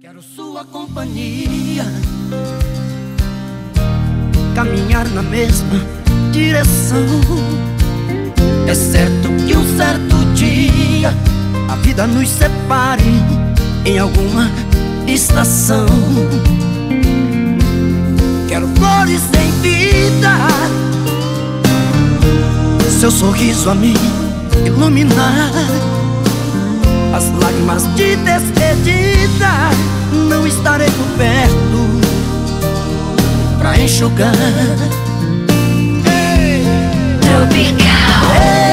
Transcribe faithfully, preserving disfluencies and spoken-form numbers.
Quero sua companhia, caminhar na mesma direção. É certo que um certo dia a vida nos separe em alguma estação. Quero flores em vida, seu sorriso a me iluminar. As lágrimas de despedida não estarei por perto pra enxugar. Tropical.